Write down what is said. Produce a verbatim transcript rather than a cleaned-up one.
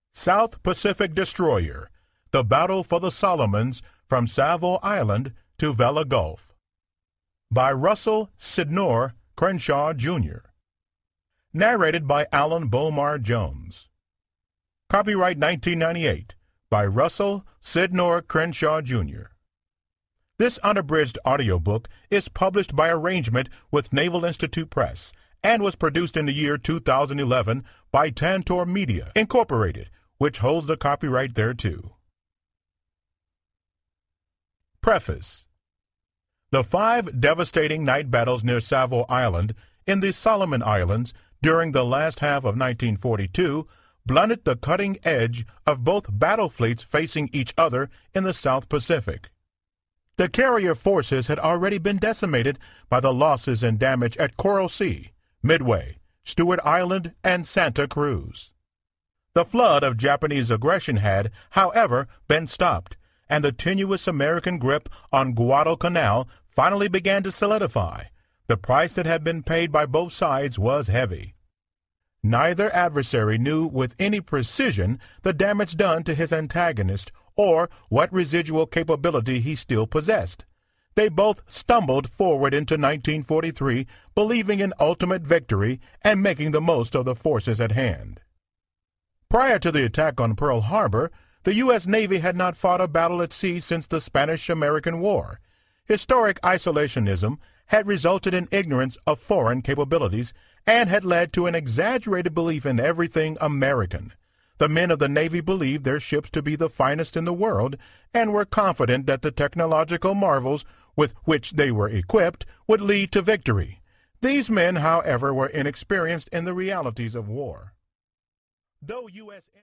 South Pacific Destroyer, The Battle for the Solomons from Savo Island to Vela Gulf. By Russell Sydnor Crenshaw, Junior Narrated by Alan Bomar Jones. Copyright nineteen ninety-eight by Russell Sydnor Crenshaw, Junior This unabridged audiobook is published by arrangement with Naval Institute Press and was produced in the year two thousand eleven by Tantor Media, Incorporated, which holds the copyright thereto. Preface. The five devastating night battles near Savo Island in the Solomon Islands during the last half of nineteen forty-two blunted the cutting edge of both battle fleets facing each other in the South Pacific. The carrier forces had already been decimated by the losses and damage at Coral Sea, Midway, Stewart Island, and Santa Cruz. The flood of Japanese aggression had, however, been stopped, and the tenuous American grip on Guadalcanal finally began to solidify. The price that had been paid by both sides was heavy. Neither adversary knew with any precision the damage done to his antagonist or what residual capability he still possessed. They both stumbled forward into nineteen forty-three, believing in ultimate victory and making the most of the forces at hand. Prior to the attack on Pearl Harbor, the U S Navy had not fought a battle at sea since the Spanish-American War. Historic isolationism had resulted in ignorance of foreign capabilities and had led to an exaggerated belief in everything American. The men of the Navy believed their ships to be the finest in the world and were confident that the technological marvels with which they were equipped would lead to victory. These men, however, were inexperienced in the realities of war. Though U S